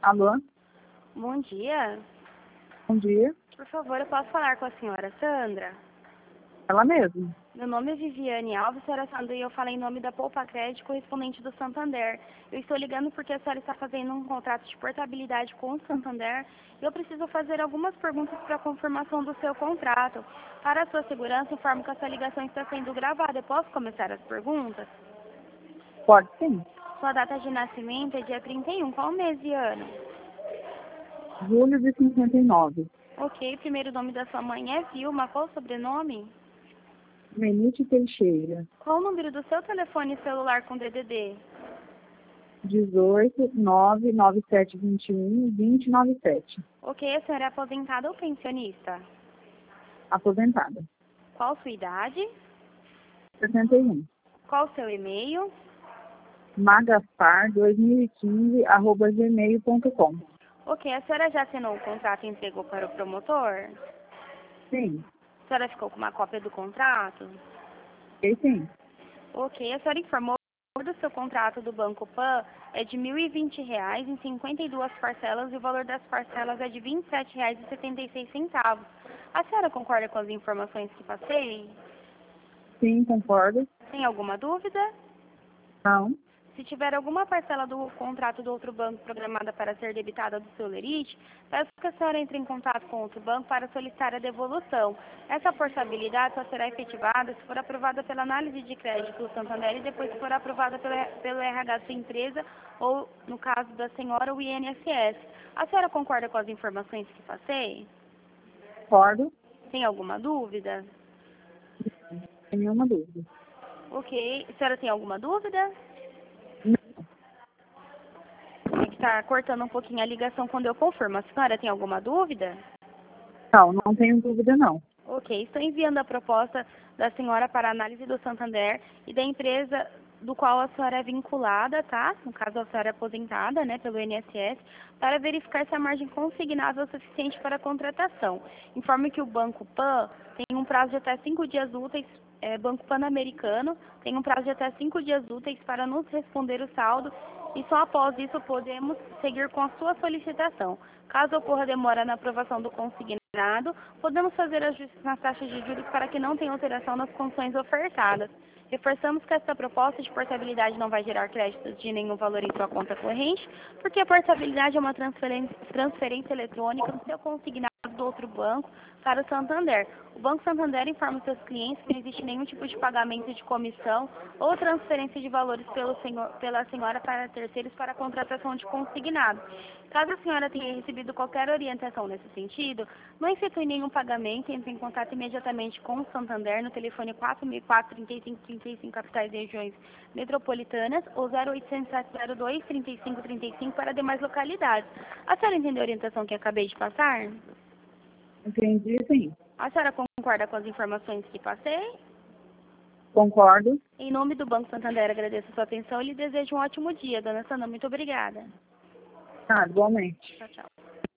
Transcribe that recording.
Alô? Bom dia. Bom dia. Por favor, eu posso falar com a senhora Sandra? Ela mesma. Meu nome é Viviane Alves, senhora Sandra, e eu falo em nome da Poupa Crédito, correspondente do Santander. Eu estou ligando porque a senhora está fazendo um contrato de portabilidade com o Santander e eu preciso fazer algumas perguntas para a confirmação do seu contrato. Para a sua segurança, informo que essa ligação está sendo gravada. Eu posso começar as perguntas? Pode sim. Sua data de nascimento é dia 31. Qual mês e ano? Julho de 59. Ok, primeiro nome da sua mãe é Vilma. Qual o sobrenome? Menite Teixeira. Qual o número do seu telefone celular com DDD? 18 99721 2097. Ok, a senhora é aposentada ou pensionista? Aposentada. Qual sua idade? 61. Qual o seu e-mail? magaspar2015@gmail.com. Ok, a senhora já assinou o contrato e entregou para o promotor? Sim. A senhora ficou com uma cópia do contrato? E sim. Ok, a senhora informou que o valor do seu contrato do Banco Pan é de R$ 1.020 em 52 parcelas e o valor das parcelas é de R$ 27,76. A senhora concorda com as informações que passei? Sim, concordo. Tem alguma dúvida? Não. Se tiver alguma parcela do contrato do outro banco programada para ser debitada do seu lerite, peço que a senhora entre em contato com outro banco para solicitar a devolução. Essa portabilidade só será efetivada se for aprovada pela análise de crédito do Santander e depois se for aprovada pelo RH da sua empresa ou, no caso da senhora, o INSS. A senhora concorda com as informações que passei? Concordo. Tem alguma dúvida? Não tem nenhuma dúvida. Ok. A senhora tem alguma dúvida? Não. É que está cortando um pouquinho a ligação quando eu confirmo. A senhora tem alguma dúvida? Não tenho dúvida não. Ok, estou enviando a proposta da senhora para análise do Santander e da empresa do qual a senhora é vinculada, tá? No caso, a senhora é aposentada, né, pelo INSS, para verificar se a margem consignável é suficiente para a contratação. Informe que o Banco Pan tem um prazo de até 5 dias úteis, Banco Pan-Americano, tem um prazo de até 5 dias úteis para nos responder o saldo e só após isso podemos seguir com a sua solicitação. Caso ocorra demora na aprovação do consignado, podemos fazer ajustes nas taxas de juros para que não tenha alteração nas condições ofertadas. Reforçamos que esta proposta de portabilidade não vai gerar créditos de nenhum valor em sua conta corrente, porque a portabilidade é uma transferência eletrônica do seu consignado do outro banco para o Santander. O Banco Santander informa os seus clientes que não existe nenhum tipo de pagamento de comissão ou transferência de valores pela senhora para terceiros para a contratação de consignado. Caso a senhora tenha recebido qualquer orientação nesse sentido, não efetue nenhum pagamento e entre em contato imediatamente com o Santander no telefone 4004-3535 capitais e regiões metropolitanas ou 0800-702-3535 para demais localidades. A senhora entendeu a orientação que acabei de passar? Entendi, sim. A senhora concorda com as informações que passei? Concordo. Em nome do Banco Santander, agradeço a sua atenção e lhe desejo um ótimo dia. Dona Sandra, muito obrigada. Igualmente. Tchau, tchau.